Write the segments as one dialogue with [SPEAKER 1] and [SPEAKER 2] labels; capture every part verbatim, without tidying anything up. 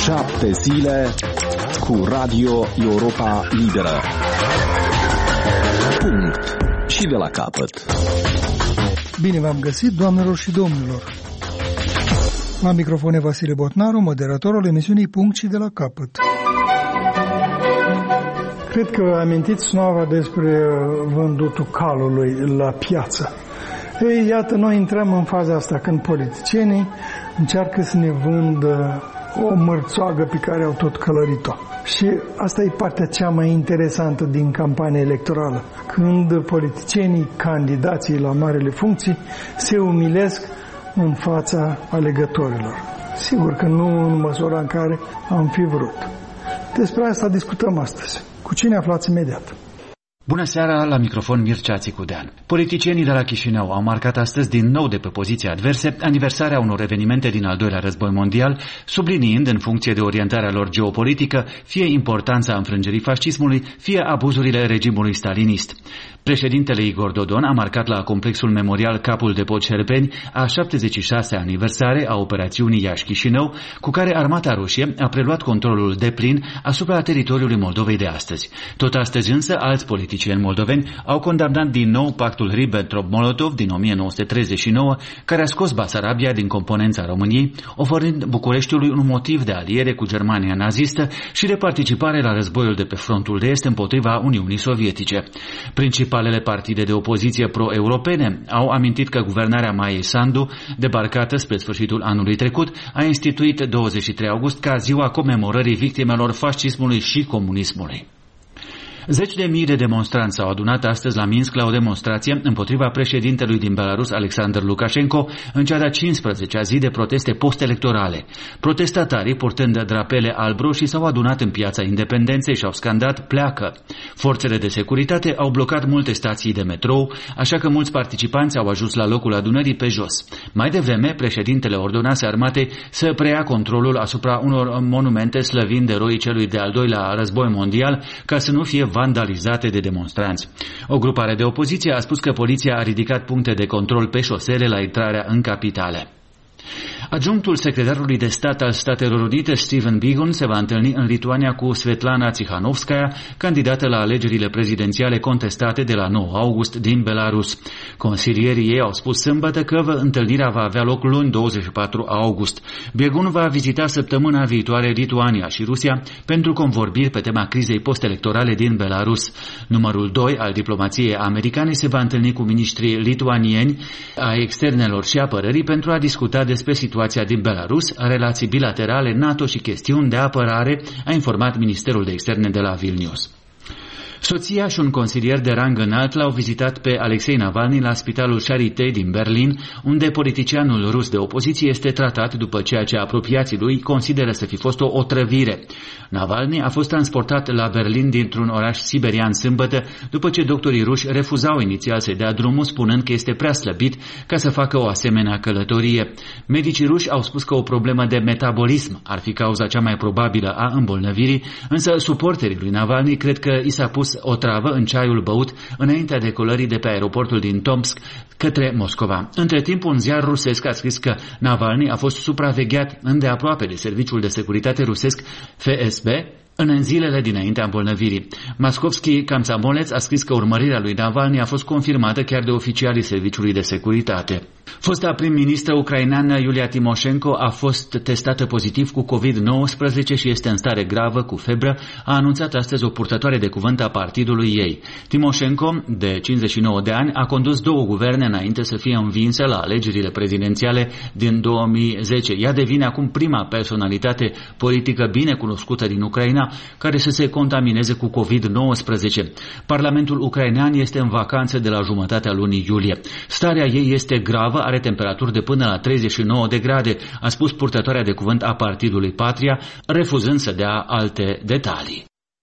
[SPEAKER 1] Șapte zile cu Radio Europa Liberă. Punct. Și de la capăt.
[SPEAKER 2] Bine v-am găsit, doamnelor și domnilor. La microfon e Vasile Botnaru, moderatorul emisiunii Punct și de la capăt. Cred că amintiți nova despre vândutul calului la piață. Ei, iată, noi intrăm în faza asta când politicienii încearcă să ne vândă o mărțoagă pe care au tot călărit-o. Și asta e partea cea mai interesantă din campania electorală, când politicienii, candidații la marele funcții, se umilesc în fața alegătorilor. Sigur că nu în măsura în care am fi vrut. Despre asta discutăm astăzi. Cu cine aflați imediat?
[SPEAKER 3] Bună seara, la microfon Mircea Țicudean. Politicienii de la Chișinău au marcat astăzi din nou de pe poziții adverse aniversarea unor evenimente din al doilea război mondial, subliniind în funcție de orientarea lor geopolitică fie importanța înfrângerii fascismului, fie abuzurile regimului stalinist. Președintele Igor Dodon a marcat la complexul memorial Capul de Pod Șerpeni a șaptezeci și șasea aniversare a operațiunii Iași-Chișinău, cu care armata rusie a preluat controlul deplin asupra teritoriului Moldovei de astăzi. Tot astăzi însă, alți politicieni moldoveni au condamnat din nou pactul Ribbentrop-Molotov din o mie nouă sute treizeci și nouă, care a scos Basarabia din componența României, oferind Bucureștiului un motiv de aliere cu Germania nazistă și de participare la războiul de pe frontul de est împotriva Uniunii Sovietice. Principalele partide de opoziție pro-europene au amintit că guvernarea Maiei Sandu, debarcată spre sfârșitul anului trecut, a instituit douăzeci și trei august ca ziua comemorării victimelor fascismului și comunismului. Zeci de mii de demonstranți s-au adunat astăzi la Minsk la o demonstrație împotriva președintelui din Belarus, Alexander Lukashenko, în cea de-a cincisprezecea zi de proteste post-electorale. Protestatarii, purtând drapele alb-roșii, s-au adunat în Piața Independenței și au scandat "pleacă". Forțele de securitate au blocat multe stații de metrou, așa că mulți participanți au ajuns la locul adunării pe jos. Mai devreme, președintele ordonase armatei să preia controlul asupra unor monumente slăvind eroii celui de-al doilea război mondial, ca să nu fie vandalizate de demonstranți. O grupare de opoziție a spus că poliția a ridicat puncte de control pe șosele la intrarea în capitale. Adjunctul secretarului de stat al Statelor Unite, Stephen Biegun, se va întâlni în Lituania cu Svetlana Tsikhanovskaya, candidată la alegerile prezidențiale contestate de la nouă august din Belarus. Consilierii ei au spus sâmbătă că întâlnirea va avea loc luni douăzeci și patru august. Biegun va vizita săptămâna viitoare Lituania și Rusia pentru convorbiri pe tema crizei postelectorale din Belarus. Numărul doi al diplomației americane se va întâlni cu miniștrii lituanieni a externelor și apărării pentru a discuta despre situația din Belarus, relații bilaterale, NATO și chestiuni de apărare, a informat Ministerul de Externe de la Vilnius. Soția și un consilier de rang înalt l-au vizitat pe Alexei Navalny la spitalul Charité din Berlin, unde politicianul rus de opoziție este tratat după ceea ce apropiații lui consideră să fi fost o otrăvire. Navalny a fost transportat la Berlin dintr-un oraș siberian sâmbătă, după ce doctorii ruși refuzau inițial să-i dea drumul, spunând că este prea slăbit ca să facă o asemenea călătorie. Medicii ruși au spus că o problemă de metabolism ar fi cauza cea mai probabilă a îmbolnăvirii, însă suporterii lui Navalny cred că i s-a pus o travă în ceaiul băut înaintea decolării de pe aeroportul din Tomsk către Moscova. Între timp, un ziar rusesc a scris că Navalny a fost supravegheat îndeaproape de Serviciul de Securitate rusesc F S B în zilele dinaintea îmbolnăvirii. Maskovski Kamsamoleț a scris că urmărirea lui Navalny a fost confirmată chiar de oficialii Serviciului de Securitate. Fosta prim-ministră ucraineană Iulia Timoșenko a fost testată pozitiv cu covid nouăsprezece și este în stare gravă cu febră, a anunțat astăzi o purtătoare de cuvânt a partidului ei. Timoșenko, de cincizeci și nouă de ani, a condus două guverne înainte să fie învinsă la alegerile prezidențiale din două mii zece. Ea devine acum prima personalitate politică bine cunoscută din Ucraina care să se contamineze cu covid nouăsprezece. Parlamentul ucrainean este în vacanță de la jumătatea lunii iulie. Starea ei este gravă, are temperaturi de până la treizeci și nouă de grade, a spus purtătoarea de cuvânt a partidului Patria, refuzând să dea alte detalii.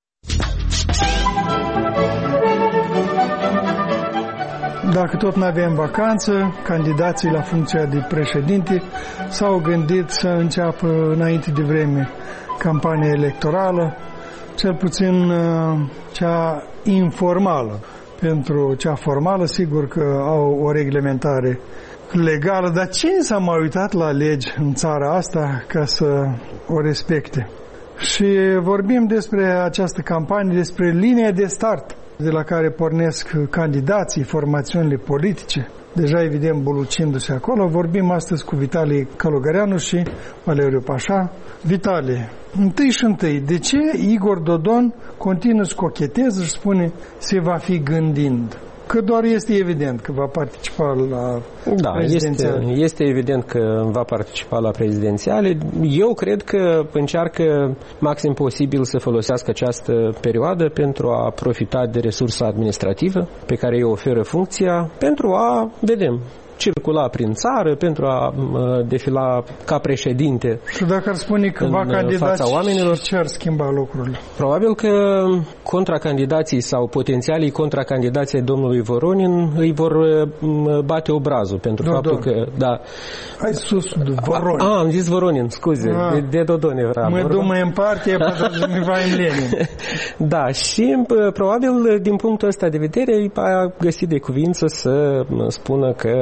[SPEAKER 2] Dacă tot nu avem vacanță, candidații la funcția de președinte s-au gândit să înceapă înainte de vreme campania electorală, cel puțin cea informală. Pentru cea formală, sigur că au o reglementare legală, dar cine s-a mai uitat la legi în țara asta ca să o respecte? Și vorbim despre această campanie, despre linia de start de la care pornesc candidații, formațiunile politice, deja evident bulucindu-se acolo. Vorbim astăzi cu Vitalie Călugăreanu și Valeriu Pașa. Vitalie, întâi și întâi, de ce Igor Dodon continuă să cocheteze și spune se va fi gândind? Că doar este evident că va participa la
[SPEAKER 4] da, prezidențiale. Este, este evident că va participa la prezidențiale. Eu cred că încearcă maxim posibil să folosească această perioadă pentru a profita de resursa administrativă pe care îi oferă funcția, pentru a, vedem, circula prin țară, pentru a uh, defila ca președinte.
[SPEAKER 2] Și dacă ar spune că va candida, ce ar schimba lucrurile?
[SPEAKER 4] Probabil că contracandidații sau potențialii contracandidații domnului Voronin îi vor uh, bate obrazul pentru
[SPEAKER 2] Dodon.
[SPEAKER 4] faptul că... Da.
[SPEAKER 2] Ai sus Voronin.
[SPEAKER 4] A, am zis Voronin, scuze.
[SPEAKER 2] A.
[SPEAKER 4] De, de Dodon era.
[SPEAKER 2] Mă dumă în partie, pentru că mi va în Lenin.
[SPEAKER 4] Da, și uh, probabil din punctul ăsta de vedere a găsit de cuvință să spună că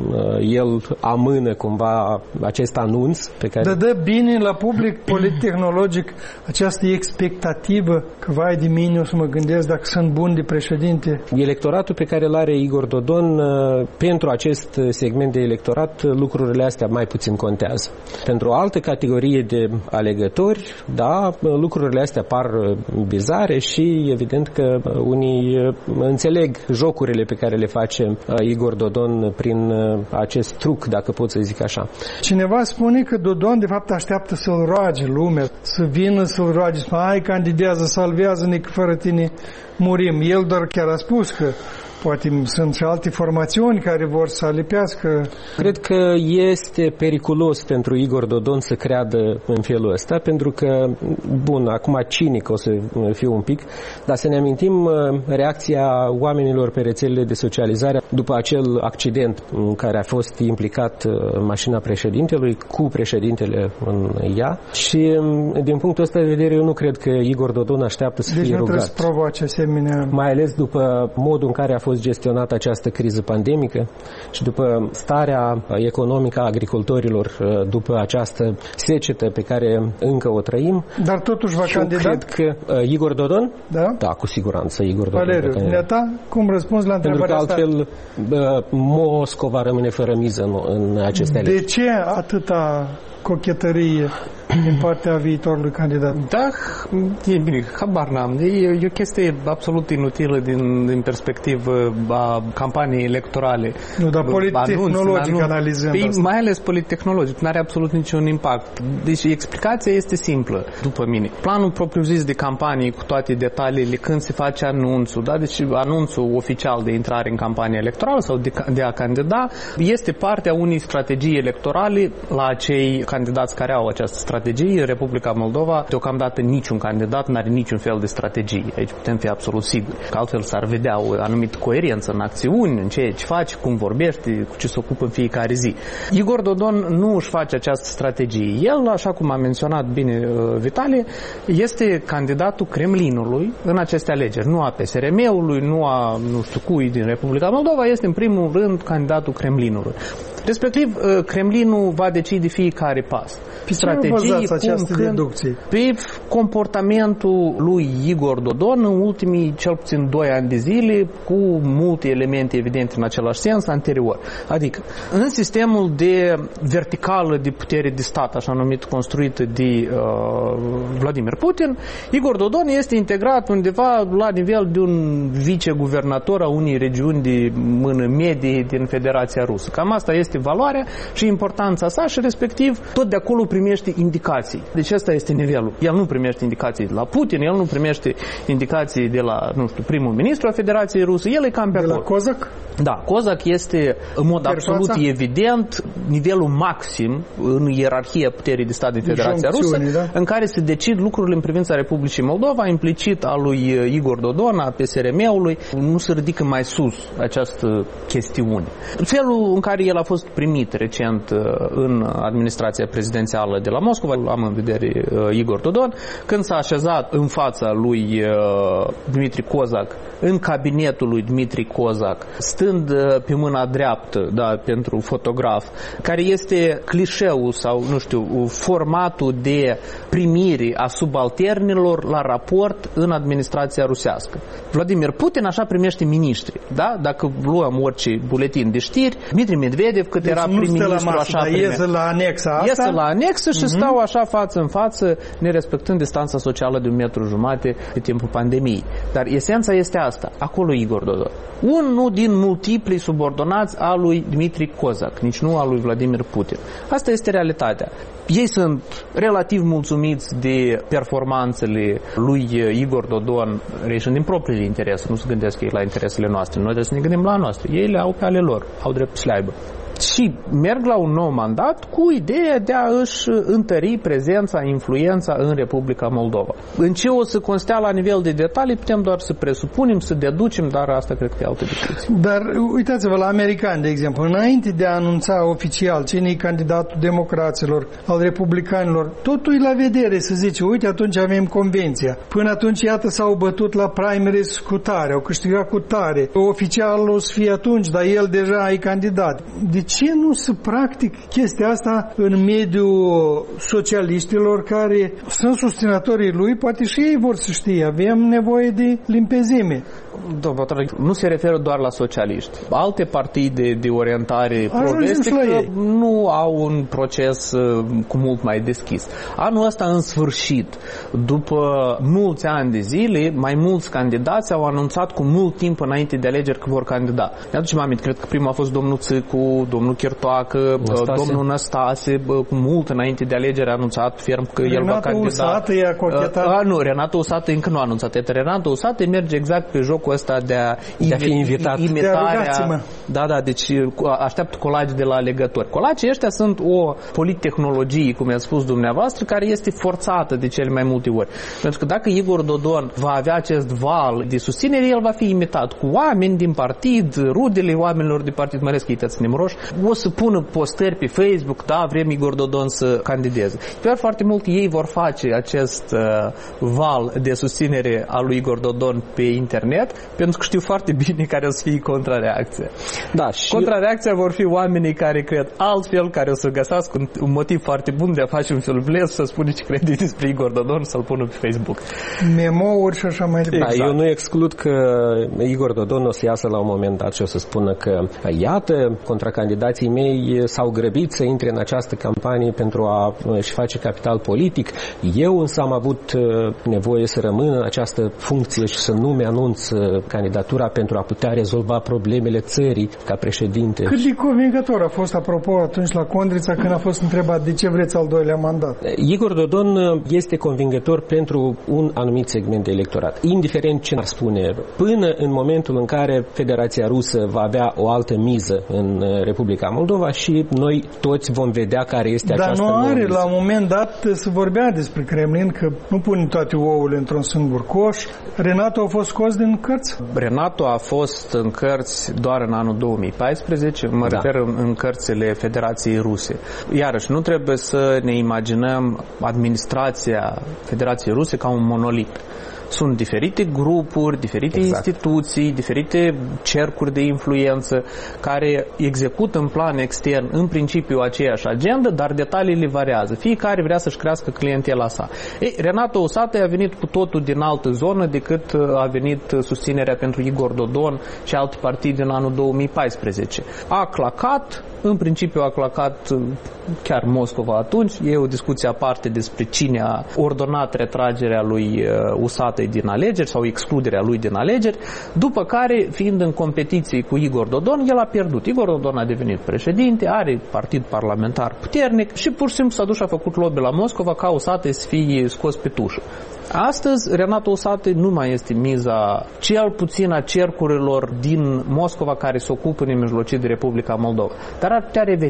[SPEAKER 4] el amână cumva acest anunț pe care...
[SPEAKER 2] Dar dă bine la public politic-tehnologic această expectativă că vai de mine o să mă gândesc dacă sunt bun de președinte.
[SPEAKER 4] Electoratul pe care îl are Igor Dodon, pentru acest segment de electorat, lucrurile astea mai puțin contează. Pentru o altă categorie de alegători, da, lucrurile astea par bizare și evident că unii înțeleg jocurile pe care le face Igor Dodon prin acest truc, dacă pot să zic așa.
[SPEAKER 2] Cineva spune că Dodon de fapt așteaptă să-l roage lumea, să vină să-l roage, să hai, candidează, salvează-ne că fără tine murim. El doar chiar a spus că poate sunt și alte formațiuni care vor să alipească.
[SPEAKER 4] Cred că este periculos pentru Igor Dodon să creadă în felul ăsta, pentru că, bun, acum cinic o să fiu un pic, dar să ne amintim reacția oamenilor pe rețelele de socializare după acel accident în care a fost implicat mașina președintelui cu președintele în ea și din punctul ăsta de vedere eu nu cred că Igor Dodon așteaptă să
[SPEAKER 2] deci
[SPEAKER 4] fie rugat.
[SPEAKER 2] Deci nu trebuie să provoace asemenea...
[SPEAKER 4] Mai ales după modul în care a fost gestionată această criză pandemică și după starea economică a agricultorilor după această secetă pe care încă o trăim.
[SPEAKER 2] Dar totuși va candida?
[SPEAKER 4] Cred că uh, Igor Dodon?
[SPEAKER 2] Da?
[SPEAKER 4] Da, cu siguranță Igor Dodon.
[SPEAKER 2] Valeriu, Neata, cum răspunzi la întrebarea
[SPEAKER 4] asta? Pentru că altfel uh, Moscova rămâne fără miză în, în aceste alegeri.
[SPEAKER 2] De ce atâta cochetărie din partea viitorului candidat?
[SPEAKER 5] Da, e bine, habar n-am. E, e o chestie absolut inutilă din, din perspectivă a campaniei electorale.
[SPEAKER 2] Nu, dar polittehnologic analizând
[SPEAKER 5] păi,
[SPEAKER 2] asta.
[SPEAKER 5] Mai ales polittehnologic, nu are absolut niciun impact. Deci explicația este simplă, după mine. Planul propriu-zis de campanie cu toate detaliile, când se face anunțul, da? Deci anunțul oficial de intrare în campanie electorală sau de, de a candida, este partea unei strategii electorale la acei candidați care au această strategie. În Republica Moldova, deocamdată niciun candidat nu are niciun fel de strategie. Aici putem fi absolut siguri. Că altfel s-ar vedea o anumită coerență în acțiuni, în ceea ce face, cum vorbește, cu ce se ocupă în fiecare zi. Igor Dodon nu își face această strategie. El, așa cum a menționat bine Vitalie, este candidatul Kremlinului în aceste alegeri. Nu a P S R M-ului, nu a nu știu cui din Republica Moldova, este în primul rând candidatul Kremlinului. Respectiv, Kremlinul va decide fiecare pas.
[SPEAKER 2] Pe strategii, cum, când,
[SPEAKER 5] pe comportamentul lui Igor Dodon în ultimii cel puțin doi ani de zile, cu multe elemente evidente în același sens anterior. Adică, în sistemul de verticală de putere de stat, așa numit, construit de uh, Vladimir Putin, Igor Dodon este integrat undeva la nivel de un viceguvernator a unei regiuni de mână medie din Federația Rusă. Cam asta este valoarea și importanța sa și respectiv tot de acolo primește indicații. Deci asta este nivelul. El nu primește indicații de la Putin, el nu primește indicații de la, nu știu, primul ministru al Federației Rusă, el e cam pe
[SPEAKER 2] de
[SPEAKER 5] acolo.
[SPEAKER 2] La Kozak?
[SPEAKER 5] Da, Kozak este în mod absolut evident nivelul maxim în ierarhia puterii de stat din Federația Rusă, da? În care se decid lucrurile în privința Republicii Moldova, implicit al lui Igor Dodon, a P S R M-ului, nu se ridică mai sus această chestiune. Felul în care el a fost primit recent în administrația prezidențială de la Moscova, am în vedere Igor Dodon, când s-a așezat în fața lui Dmitri Kozak în cabinetul lui Dmitri Kozak, stând pe mâna dreaptă, da, pentru fotograf, care este clișeul sau, nu știu, formatul de primire a subalternilor la raport în administrația rusească. Vladimir Putin așa primește miniștri, da? Dacă luăm orice buletin de știri, Dmitri Medvedev, cât deci era prim-ministru, așa
[SPEAKER 2] primește. Iese la anexa asta?
[SPEAKER 5] Iese la anexă și uh-huh. stau așa față în față, nerespectând distanța socială de un metru jumate pe timpul pandemiei. Dar esența este asta. Acolo Igor Dodon. Unul din multipli subordonați al lui Dmitri Kozak, nici nu al lui Vladimir Putin. Asta este realitatea. Ei sunt relativ mulțumiți de performanțele lui Igor Dodon, reșind din propriile interese, nu se gândesc ei la interesele noastre. Noi trebuie să ne gândim la noastre. Ei le au pe ale lor, au drept să le aibă. Și merg la un nou mandat cu ideea de a își întări prezența, influența în Republica Moldova. În ce o să constea la nivel de detalii, putem doar să presupunem, să deducem, dar asta cred că e altă discuție.
[SPEAKER 2] Dar uitați-vă la americani, de exemplu, înainte de a anunța oficial cine e candidatul democraților, al republicanilor, totul e la vedere, să zice, uite, atunci avem convenția. Până atunci, iată, s-au bătut la primaries cu tare, au câștigat cu tare. Oficialul o să fie atunci, dar el deja e candidat. De ce nu se practic chestia asta în mediul socialiștilor care sunt susținătorii lui? Poate și ei vor să știe. Avem nevoie de limpezime.
[SPEAKER 5] Domnul, nu se referă doar la socialiști. Alte partide de orientare pro-vestică nu au un proces uh, cu mult mai deschis. Anul ăsta, în sfârșit, după mulți ani de zile, mai mulți candidați au anunțat cu mult timp înainte de alegeri că vor candida. Ne aducem aminte, cred că primul a fost domnul Țicu, domnul Chirtoacă, Năstase. domnul Năstase, cu mult înainte de alegeri a anunțat ferm că
[SPEAKER 2] Renato
[SPEAKER 5] el va candida.
[SPEAKER 2] Usată i-a cochetat.
[SPEAKER 5] Uh, uh, nu, Renato Usată încă nu a anunțat. Renato Usată merge exact pe jocul ăsta de a,
[SPEAKER 4] de a fi invitat.
[SPEAKER 5] Imitarea, da, da, deci așteaptă colagi de la alegători. Colagii ăștia sunt o polittehnologie, cum i-ați spus dumneavoastră, care este forțată de cele mai multe ori. Pentru că dacă Igor Dodon va avea acest val de susținere, el va fi imitat cu oameni din partid, rudele oamenilor de partid, mai ales că uitați nemroși, o să pună postări pe Facebook, da, vrem Igor Dodon să candideze. Chiar foarte mult ei vor face acest uh, val de susținere a lui Igor Dodon pe internet, pentru că știu foarte bine care o să fie contrareacția.
[SPEAKER 4] Da, și
[SPEAKER 5] contrareacția vor fi oamenii care cred altfel, care o să găsească un, un motiv foarte bun de a face un filmuleț să spune ce crede despre Igor Dodon, să-l pună pe Facebook.
[SPEAKER 2] Memo-uri și așa mai departe.
[SPEAKER 4] Da, exact. Eu nu exclud că Igor Dodon o să iasă la un moment dat și o să spună că iată, contracandidații mei s-au grăbit să intre în această campanie pentru a-și face capital politic. Eu însă am avut nevoie să rămân în această funcție și să nu mi-anunț candidatura pentru a putea rezolva problemele țării ca președinte.
[SPEAKER 2] Cât de convingător a fost, apropo, atunci la Condrița când a fost întrebat de ce vreți al doilea mandat?
[SPEAKER 4] Igor Dodon este convingător pentru un anumit segment de electorat, indiferent ce ar spune, până în momentul în care Federația Rusă va avea o altă miză în Republica Moldova și noi toți vom vedea care este
[SPEAKER 2] Dar
[SPEAKER 4] această
[SPEAKER 2] nu are,
[SPEAKER 4] miză.
[SPEAKER 2] la un moment dat se vorbea despre Kremlin că nu pune toate ouăle într-un singur coș. Renato a fost scos din cărți?
[SPEAKER 5] Renato a fost în cărți doar în anul două mii paisprezece, mă da. refer în, în cărțile Federației Ruse. Iarăși, nu trebuie să ne imaginăm administrația Federației Ruse ca un monolit. Sunt diferite grupuri, diferite exact. instituții, diferite cercuri de influență care execută în plan extern în principiu aceeași agendă, dar detaliile variază. Fiecare vrea să-și crească clientela sa. Ei, Renato Usată a venit cu totul din altă zonă decât a venit susținerea pentru Igor Dodon și alte partide în anul două mii paisprezece. A clacat, în principiu a clacat chiar Moscova atunci. E o discuție aparte despre cine a ordonat retragerea lui Usată din alegeri sau excluderea lui din alegeri, după care, fiind în competiție cu Igor Dodon, el a pierdut. Igor Dodon a devenit președinte, are partid parlamentar puternic și pur și simplu s-a dus și a făcut lobby la Moscova ca Usată să fie scos pe tușă. Astăzi, Renato Usată nu mai este miza cel puțin a cercurilor din Moscova care se ocupă nemijlocit de Republica Moldova, dar ar putea reveni.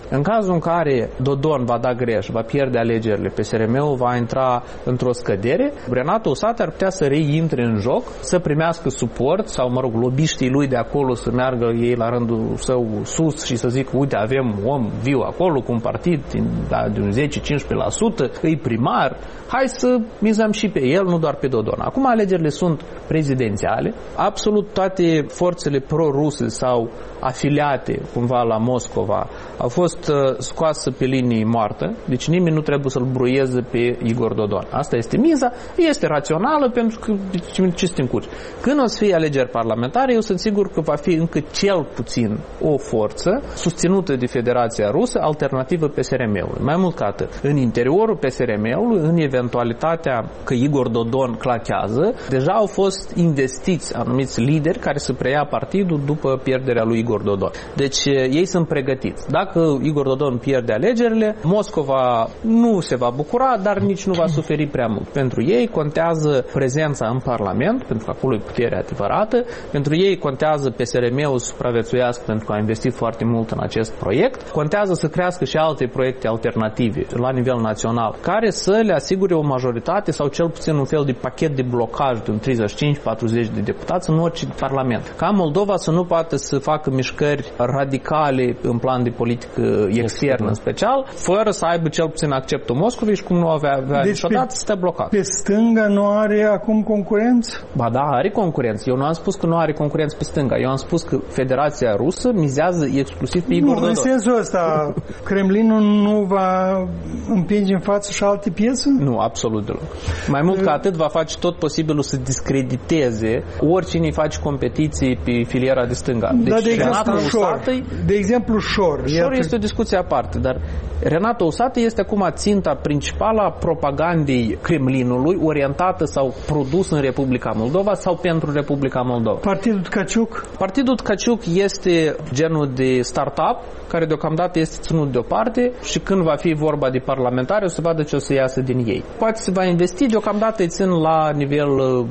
[SPEAKER 5] În cazul în care Dodon va da greș, va pierde alegerile, P S R M-ul va intra într-o scădere, Renato Usate ar putea să reintre în joc, să primească suport sau, mă rog, lobiștii lui de acolo să meargă ei la rândul său sus și să zică, uite, avem un om viu acolo cu un partid da, de un zece-cincisprezece la sută, îi primar, hai să mizăm și pe el, nu doar pe Dodon. Acum alegerile sunt prezidențiale, absolut toate forțele pro-ruse sau afiliate cumva la Moscova au fost uh, scoase pe linii moartă, deci nimeni nu trebuie să-l bruieze pe Igor Dodon. Asta este miza, este rațională pentru că ce să te încurci. Când o să fie alegeri parlamentare, eu sunt sigur că va fi încă cel puțin o forță susținută de Federația Rusă, alternativă P S R M-ului. Mai mult ca atât, în interiorul P S R M-ului, în eventualitatea că Igor Dodon clachează, deja au fost investiți anumiți lideri care să preia partidul după pierderea lui Igor Dodon. Deci ei sunt pregătiți. Dacă Igor Dodon pierde alegerile, Moscova nu se va bucura, dar nici nu va suferi prea mult. Pentru ei contează prezența în Parlament, pentru că acolo e puterea adevărată. Pentru ei contează P S R M-ul să supraviețuiască pentru că a investit foarte mult în acest proiect. Contează să crească și alte proiecte alternative la nivel național, care să le asigure o majoritate sau cel puțin un fel de pachet de blocaj de un treizeci și cinci patruzeci de deputați în orice parlament. Ca Moldova să nu poată să facă mișcări radicale în plan de politică externă în special, fără să aibă cel puțin acceptul Moscovei și cum nu avea, avea deci niciodată să stea blocat.
[SPEAKER 2] Pe stânga nu are acum concurență?
[SPEAKER 5] Ba da, are concurență. Eu nu am spus că nu are concurență pe stânga. Eu am spus că Federația Rusă mizează exclusiv pe Igor Dodon.
[SPEAKER 2] În sensul ăsta, Kremlinul nu va împinge în față și alte piese?
[SPEAKER 5] Nu, absolut deloc. Mai mult ca atât, va face tot posibilul să discrediteze oricine face competiții pe filiera de stânga. Deci,
[SPEAKER 2] da, de
[SPEAKER 5] Renato
[SPEAKER 2] Usate, de exemplu, Șor.
[SPEAKER 5] Șor este o discuție aparte, dar Renato Usate este acum ținta principală a propagandei Kremlinului, orientată sau produsă în Republica Moldova sau pentru Republica Moldova.
[SPEAKER 2] Partidul Tkaciuc?
[SPEAKER 5] Partidul Tkaciuc este genul de startup care deocamdată este ținut deoparte și când va fi vorba de parlamentari o să vadă ce o să iasă din ei. Poate se va investi, deocamdată îi țin la nivel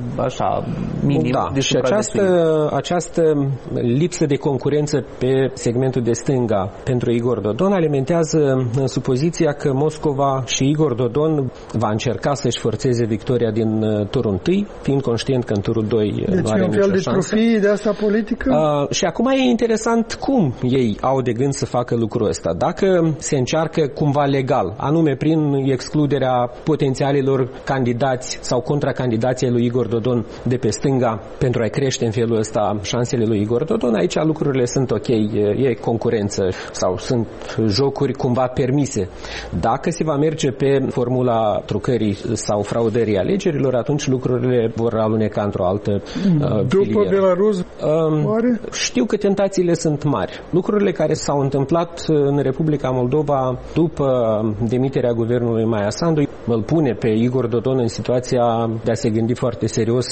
[SPEAKER 5] așa minim
[SPEAKER 4] da,
[SPEAKER 5] de
[SPEAKER 4] și această, această lipsă de concurență pe segmentul de stânga pentru Igor Dodon alimentează supoziția că Moscova și Igor Dodon va încerca să-și forțeze victoria din turul întâi, fiind conștient că în turul doi
[SPEAKER 2] deci
[SPEAKER 4] nu are nicio șansă. Deci
[SPEAKER 2] un fel de trofee de asta politică?
[SPEAKER 4] Uh, și acum e interesant cum ei au de gând să facă lucrul ăsta. Dacă se încearcă cumva legal, anume prin excluderea potențialilor candidați sau contracandidații lui Igor Dodon de pe stânga pentru a crește în felul ăsta șansele lui Igor Dodon, aici lucrurile sunt ok, e, e concurență sau sunt jocuri cumva permise. Dacă se va merge pe formula trucării sau fraudării alegerilor, atunci lucrurile vor aluneca într-o altă uh,
[SPEAKER 2] După
[SPEAKER 4] filieră.
[SPEAKER 2] Belarus,
[SPEAKER 4] um,
[SPEAKER 2] oare?
[SPEAKER 4] Știu că tentațiile sunt mari. Lucrurile care s-au întâmplat în Republica Moldova după demiterea guvernului Maia Sandu îl pune pe Igor Dodon în situația de a se gândi foarte serios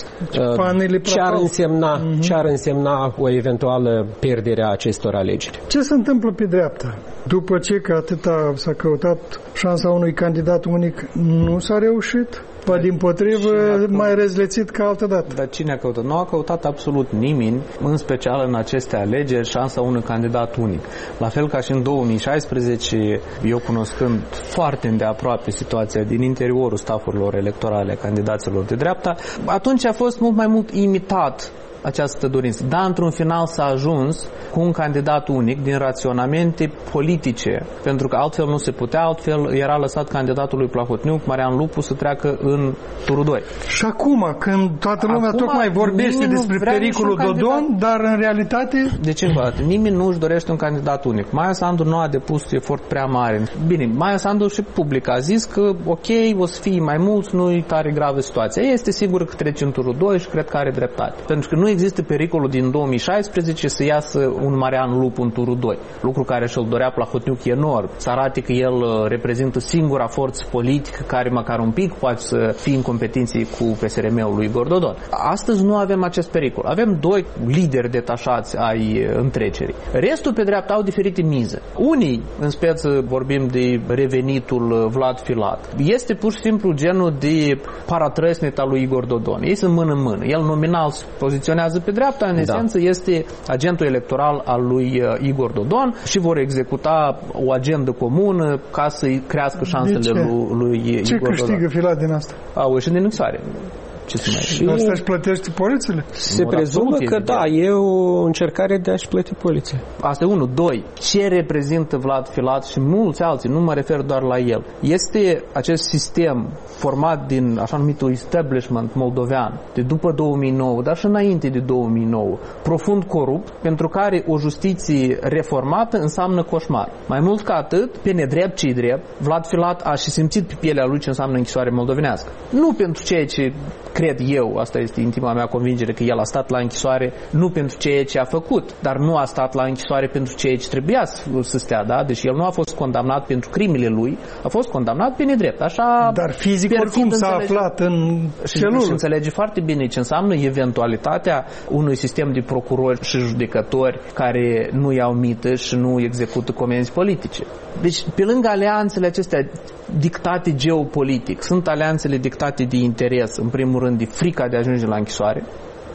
[SPEAKER 4] uh, ce ar însemna, mm-hmm. ce ar însemna o eventuală pierdere a acestor alegeri.
[SPEAKER 2] Ce se întâmplă pe dreapta? După ce că atâta s-a căutat șansa unui candidat unic, nu s-a reușit? Ba dimpotrivă, mai rezlețit ca altă dată.
[SPEAKER 5] Dar cine a căutat? Nu a căutat absolut nimeni, în special în aceste alegeri, șansa unui candidat unic. La fel ca și în două mii șaisprezece, eu cunoscând foarte îndeaproape situația din interiorul stafurilor electorale a candidaților de dreapta, atunci a fost mult mai mult imitat această dorință. Dar într-un final s-a ajuns cu un candidat unic din raționamente politice, pentru că altfel nu se putea, altfel era lăsat candidatul lui Plahotniuc, Marian Lupu, să treacă în turul doi.
[SPEAKER 2] Și acum, când toată lumea
[SPEAKER 5] acum,
[SPEAKER 2] tocmai vorbește despre pericolul Dodon, dar în realitate...
[SPEAKER 5] De ce încă nimeni nu își dorește un candidat unic. Maia Sandu nu a depus efort prea mare. Bine, Maia Sandu și public a zis că ok, o să fie mai mulți, nu e tare gravă situația. Este sigur că trece în turul doi și cred că are dreptate. Pentru că nu există pericolul din două mii șaisprezece să iasă un Marian Lupu în turul doi. Lucru care și-l dorea Plahotniuc enorm. Să arate că el reprezintă singura forță politică care măcar un pic poate să fie în competiție cu P S R M-ul lui Igor Dodon. Astăzi nu avem acest pericol. Avem doi lideri detașați ai întrecerii. Restul pe dreapta au diferite mize. Unii, în speță vorbim de revenitul Vlad Filat, este pur și simplu genul de paratrăsnet al lui Igor Dodon. Ei sunt mână în mână. El nominal se poziționează acționează pe dreapta, în esență
[SPEAKER 4] da.
[SPEAKER 5] este agentul electoral al lui Igor Dodon și vor executa o agendă comună ca să-i crească șansele lui, lui Igor
[SPEAKER 2] Ce
[SPEAKER 5] Dodon.
[SPEAKER 2] Ce câștigă Filat din asta?
[SPEAKER 5] Au ieșit din închisoare. Ce să mai...
[SPEAKER 2] Asta își plătește polițele?
[SPEAKER 4] Se prezumă că evident. Da, e o încercare de a-și plăti poliția.
[SPEAKER 5] Asta e unul. Doi, ce reprezintă Vlad Filat și mulți alții, nu mă refer doar la el, este acest sistem format din așa numitul establishment moldovean de după două mii nouă, dar și înainte de două mii nouă, profund corupt, pentru care o justiție reformată înseamnă coșmar. Mai mult ca atât, pe nedrept ce-i drept, Vlad Filat a și simțit pe pielea lui ce înseamnă închisoare moldovenească. Nu pentru ceea ce cred eu, asta este intima mea convingere, că el a stat la închisoare nu pentru ceea ce a făcut, dar nu a stat la închisoare pentru ceea ce trebuia să stea, da? Deci el nu a fost condamnat pentru crimele lui, a fost condamnat pe nedrept. Așa,
[SPEAKER 2] dar fizic oricum s-a aflat în celulă.
[SPEAKER 5] Și înțelege foarte bine ce înseamnă eventualitatea unui sistem de procurori și judecători care nu iau mită și nu execută comenzi politice. Deci, pe lângă alianțele acestea dictate geopolitic, sunt alianțele dictate de interes, în primul rând de frica de a ajunge la închisoare.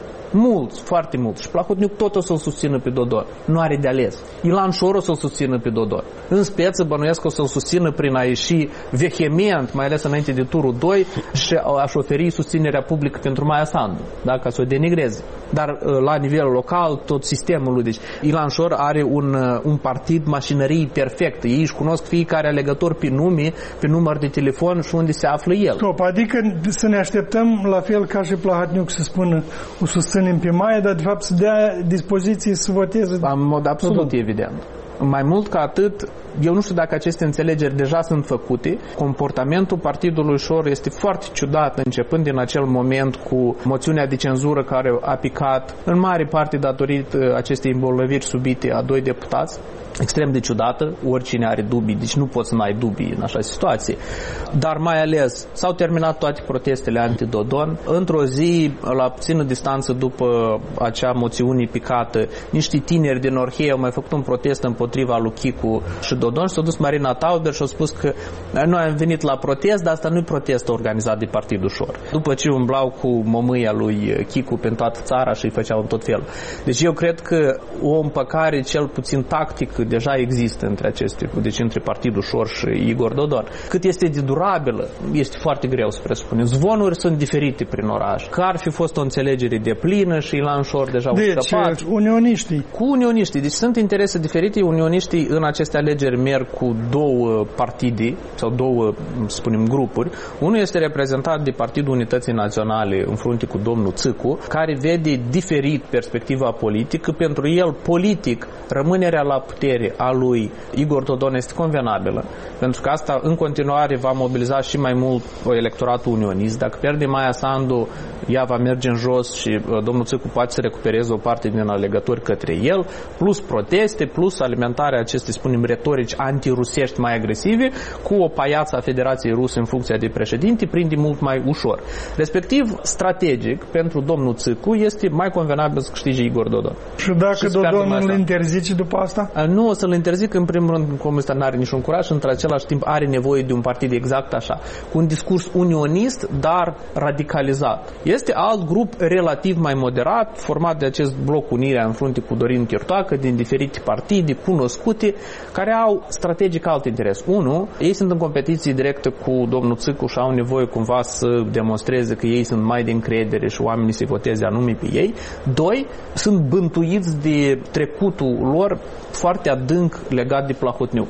[SPEAKER 5] Mulți, foarte mulți. Și Plahotniuc tot o să-l susțină pe Dodon. Nu are de ales. Ilan Șor o să-l susțină pe Dodon. În speță, bănuiesc o să-l susțină prin a ieși vehement, mai ales înainte de turul doi, și a-și oferi susținerea publică pentru Maia Sandu, da? Ca să o denigreze. Dar la nivel local, tot sistemul lui. Deci, Ilan Șor are un, un partid mașinării perfectă. Ei își cunosc fiecare alegător pe nume, pe număr de telefon și unde se află el.
[SPEAKER 2] Stop, adică să ne așteptăm la fel ca și Plahotniuc să spună o susținem pe Maia, dar de fapt să dea dispoziții să voteze.
[SPEAKER 5] În mod absolut evident. Mai mult ca atât, eu nu știu dacă aceste înțelegeri deja sunt făcute. Comportamentul partidului Șor este foarte ciudat, începând din acel moment cu moțiunea de cenzură care a picat, în mare parte datorită acestei îmbolnăviri subite a doi deputați. Extrem de ciudată, oricine are dubii, deci nu poți să nu ai dubii în așa situație. Dar mai ales s-au terminat toate protestele anti-Dodon. Într-o zi, la puțină distanță după acea moțiune picată, niște tineri din Orhei au mai făcut un protest împotriva lui Chicu și Dodon și s-a dus Marina Tauber și a spus că noi am venit la protest, dar asta nu e protest organizat de Partidul Șor. După ce umblau cu momâia lui Chicu pe toată țara și îi făceau în tot felul. Deci eu cred că o împăcare cel puțin tactică deja există între aceste, deci între Partidul Șor și Igor Dodon. Cât este de durabilă, este foarte greu să presupunem. Zvonuri sunt diferite prin oraș. Că ar fi fost o înțelegere de plină și Ilan Șor deja
[SPEAKER 2] deci,
[SPEAKER 5] au scăpat.
[SPEAKER 2] Deci, unioniștii.
[SPEAKER 5] Cu unioniștii. Deci sunt interese diferite. Unioniștii în aceste alegeri merg cu două partide sau două, spunem, grupuri. Unul este reprezentat de Partidul Unității Naționale în frunte cu domnul Țâcu, care vede diferit perspectiva politică. Pentru el, politic, rămânerea la putere a lui Igor Dodon este convenabilă, pentru că asta în continuare va mobiliza și mai mult electoratul unionist. Dacă pierde Maia Sandu, ea va merge în jos și domnul Țâcu poate să recupereze o parte din alegători către el, plus proteste, plus alimentarea acestei, spunem, retorici antirusești mai agresive, cu o paiață a Federației Ruse în funcția de președinte, prinde mult mai ușor. Respectiv, strategic, pentru domnul Țâcu este mai convenabil să câștige Igor Dodon.
[SPEAKER 2] Și dacă Dodon îl interzice după asta?
[SPEAKER 5] Nu o să-l interzic, în primul rând, cum ăsta n-are niciun curaj și într același timp are nevoie de un partid exact așa, cu un discurs unionist, dar radicalizat. Este alt grup relativ mai moderat, format de acest bloc Unirea în frunte cu Dorin Chirtoacă, din diferite partide cunoscute, care au strategic alt interes. Unu, ei sunt în competiție directă cu domnul Țâcu și au nevoie cumva să demonstreze că ei sunt mai de încredere și oamenii să voteze anume pe ei. Doi, sunt bântuiți de trecutul lor foarte adânc legat de Plahotniuc.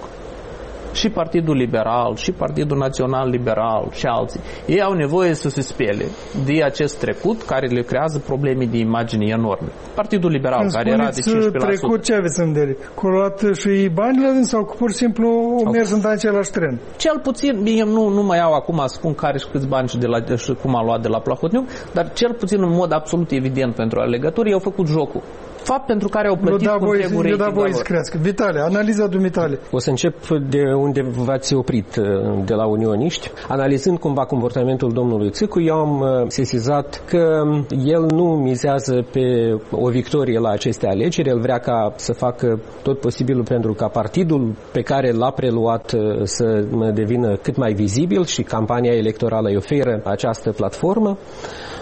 [SPEAKER 5] Și Partidul Liberal, și Partidul Național Liberal și alții. Ei au nevoie să se spele de acest trecut care le creează probleme de imagine enorme. Partidul Liberal,
[SPEAKER 2] când
[SPEAKER 5] care era de cincisprezece la sută.
[SPEAKER 2] Trecut, ce aveți în vedere? Cu luat și banile sau pur și simplu o mers în același tren?
[SPEAKER 5] Cel puțin, bine, nu, nu mai au acum să spun care și câți bani și, de la, și cum a luat de la Plahotniuc, dar cel puțin în mod absolut evident pentru alegători, au făcut jocul. Fapt pentru care au plătit cu întregul rating.
[SPEAKER 2] Da, voi să crească. Vitale, analiza dumitale.
[SPEAKER 4] O să încep de unde v-ați oprit, de la unioniști. Analizând cumva comportamentul domnului Țâcu, eu am sesizat că el nu mizează pe o victorie la aceste alegeri. El vrea ca să facă tot posibilul pentru ca partidul pe care l-a preluat să devină cât mai vizibil și campania electorală îi oferă această platformă.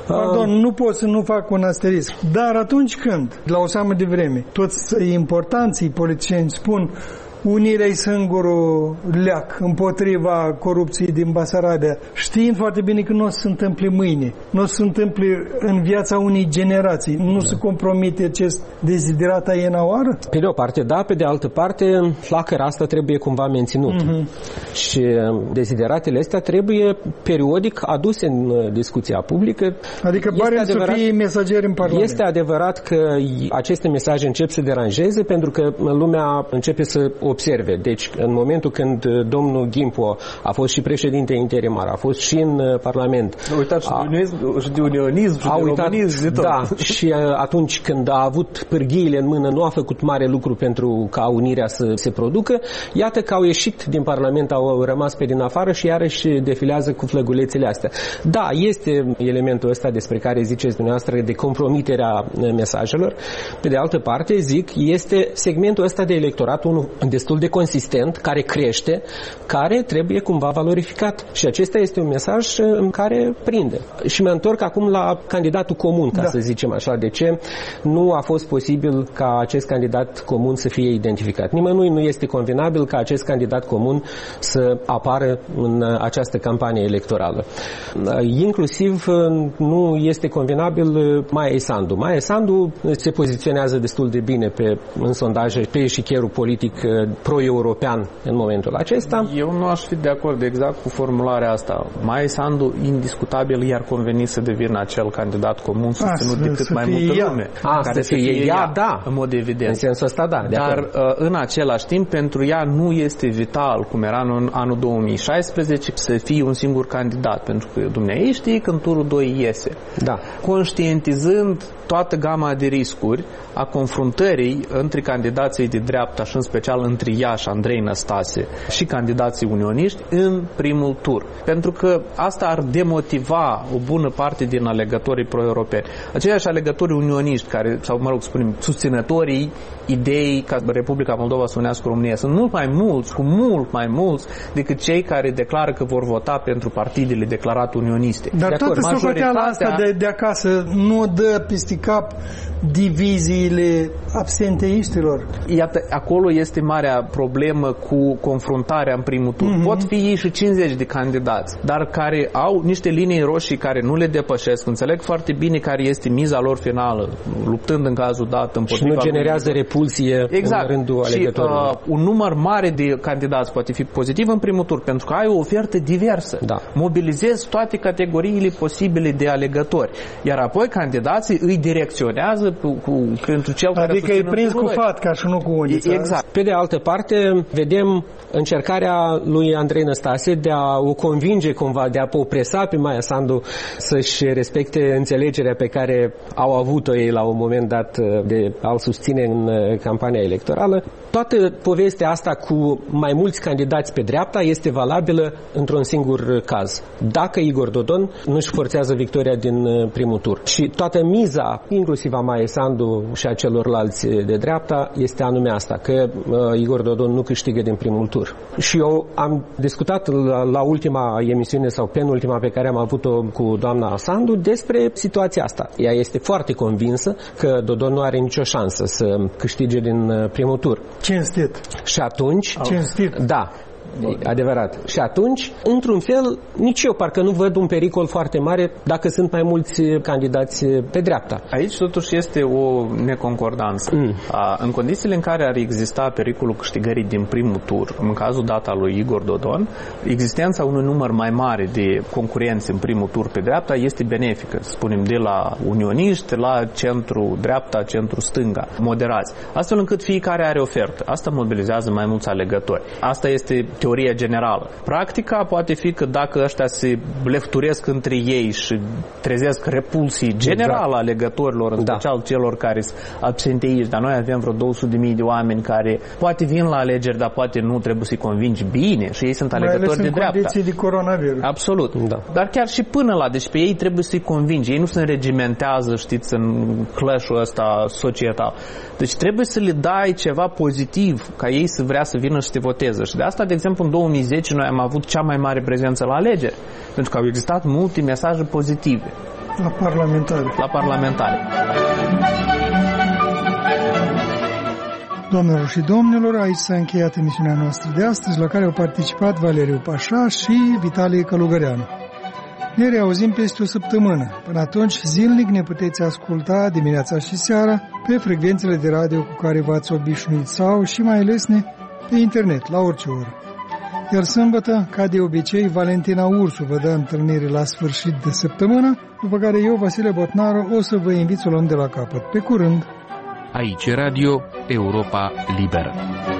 [SPEAKER 2] Pardon, uh, nu pot să nu fac un asterisc. Dar atunci când, la o seamă de vreme, toți importanții politicieni spun unirea-i singurul leac împotriva corupției din Basarabia, știind foarte bine că nu o să se întâmple mâine, nu o să se întâmple în viața unei generații, nu da. se compromite acest deziderat aiena oară?
[SPEAKER 4] Pe de o parte, da, pe de altă parte, flacăra asta trebuie cumva menținută. Mm-hmm. Și dezideratele astea trebuie periodic aduse în discuția publică.
[SPEAKER 2] Adică pare să fie mesageri în Parlament.
[SPEAKER 4] Este adevărat că aceste mesaje încep să deranjeze pentru că lumea începe să observe. Deci, în momentul când domnul Gimpo a fost și președinte interimar, a fost și în Parlament.
[SPEAKER 5] A uitat și de unionism, și de românism.
[SPEAKER 4] Da, și atunci când a avut pârghiile în mână, nu a făcut mare lucru pentru ca unirea să se producă. Iată că au ieșit din Parlament, au rămas pe din afară și iarăși defilează cu flăgulețele astea. Da, este elementul ăsta despre care ziceți dumneavoastră de compromiterea mesajelor. Pe de altă parte, zic, este segmentul ăsta de electorat, unul destul de consistent, care crește, care trebuie cumva valorificat. Și acesta este un mesaj în care prinde. Și mă întorc acum la candidatul comun, ca da. să zicem așa. De ce nu a fost posibil ca acest candidat comun să fie identificat? Nimănui nu este convenabil ca acest candidat comun să apară în această campanie electorală. Inclusiv nu este convenabil Maia Sandu. Maia Sandu se poziționează destul de bine pe, în sondaje pe eșichierul politic pro-european în momentul acesta.
[SPEAKER 5] Eu nu aș fi de acord exact cu formularea asta. Maia Sandu, indiscutabil, i-ar conveni să devină acel candidat comun susținut de cât mai multă
[SPEAKER 2] ea.
[SPEAKER 5] lume.
[SPEAKER 4] A, care să fie ea, ea, da.
[SPEAKER 5] În mod evident.
[SPEAKER 4] În sensul ăsta, da.
[SPEAKER 5] Dar în același timp, pentru ea nu este vital, cum era în anul două mii șaisprezece, să fie un singur candidat. Pentru că dumneavoastră știe că în turul doi iese.
[SPEAKER 4] Da.
[SPEAKER 5] Conștientizând toată gama de riscuri a confruntării între candidații de dreapta și în special între ea și Andrei Năstase și candidații unioniști în primul tur. Pentru că asta ar demotiva o bună parte din alegătorii pro-europeni. Aceiași alegători unioniști care, sau mă rog, spunem, susținătorii ideii ca Republica Moldova să unească România sunt mult mai mulți, cu mult mai mulți decât cei care declară că vor vota pentru partidele declarate unioniste.
[SPEAKER 2] Dar
[SPEAKER 5] de
[SPEAKER 2] toată socoteala asta de, de acasă nu dă peste cap diviziile absenteiștilor.
[SPEAKER 5] Iată, acolo este marea problemă cu confruntarea în primul tur. Mm-hmm. Pot fi ei și cincizeci de candidați, dar care au niște linii roșii care nu le depășesc. Înțeleg foarte bine care este miza lor finală, luptând în cazul dat împotriva.
[SPEAKER 4] Și nu generează repulsie
[SPEAKER 5] exact.
[SPEAKER 4] în rândul alegătorilor.
[SPEAKER 5] Și uh, un număr mare de candidați poate fi pozitiv în primul tur, pentru că ai o ofertă diversă.
[SPEAKER 4] Da.
[SPEAKER 5] Mobilizezi toate categoriile posibile de alegători. Iar apoi candidații îi direcționează cu, cu, pentru cel care
[SPEAKER 2] adică e prins cu fatca și nu cu unița.
[SPEAKER 5] Exact.
[SPEAKER 4] Pe de altă parte, vedem încercarea lui Andrei Năstase de a o convinge cumva, de a o presa pe Maia Sandu să-și respecte înțelegerea pe care au avut-o ei la un moment dat de a-l susține în campania electorală. Toată povestea asta cu mai mulți candidați pe dreapta este valabilă într-un singur caz. Dacă Igor Dodon nu-și forțează victoria din primul tur. Și toată miza, inclusiv a Maia Sandu și a celorlalți de dreapta, este anume asta, că uh, Igor Dodon nu câștigă din primul tur. Și eu am discutat la, la ultima emisiune sau penultima pe care am avut-o cu doamna Sandu despre situația asta. Ea este foarte convinsă că Dodon nu are nicio șansă să câștige din primul tur.
[SPEAKER 2] Cinstit.
[SPEAKER 4] Și atunci...
[SPEAKER 2] Cinstit.
[SPEAKER 4] Da. Adevărat. Și atunci, într-un fel, nici eu parcă nu văd un pericol foarte mare dacă sunt mai mulți candidați pe dreapta.
[SPEAKER 5] Aici totuși este o neconcordanță. Mm. A, în condițiile în care ar exista pericolul câștigării din primul tur, în cazul dat al lui Igor Dodon, existența unui număr mai mare de concurenți în primul tur pe dreapta este benefică, spunem, de la unioniști la centru-dreapta, centru-stânga, moderați. Astfel încât fiecare are ofertă. Asta mobilizează mai mulți alegători. Asta este teoria generală. Practica poate fi că dacă ăștia se lefturesc între ei și trezesc repulsii generală a alegătorilor, în special da. celor care sunt absenteiști, dar noi avem vreo două sute de mii de oameni care poate vin la alegeri, dar poate nu trebuie să-i convingi bine și ei sunt alegători de dreapta. Mai
[SPEAKER 2] ales în condiții de coronavirus.
[SPEAKER 5] Absolut. Da. Dar chiar și până la, deci pe ei trebuie să-i convingi. Ei nu se înregimentează, știți, în clash-ul ăsta societal. Deci trebuie să le dai ceva pozitiv ca ei să vrea să vină și să te voteze. Și de asta, de exemplu, în două mii zece noi am avut cea mai mare prezență la alegeri, pentru că au existat multe mesaje pozitive.
[SPEAKER 2] La parlamentare.
[SPEAKER 5] La parlamentare.
[SPEAKER 2] Doamnelor și domnilor, aici s-a încheiat emisiunea noastră de astăzi, la care au participat Valeriu Pașa și Vitalie Călugăreanu. Ne reauzim peste o săptămână. Până atunci, zilnic ne puteți asculta dimineața și seara pe frecvențele de radio cu care v-ați obișnuit sau și mai ales ne pe internet, la orice oră. Iar sâmbătă, ca de obicei, Valentina Ursu vă dă întâlnire la sfârșit de săptămână, după care eu, Vasile Botnaru, o să vă invit să o luăm de la capăt. Pe curând!
[SPEAKER 1] Aici Radio Europa Liberă.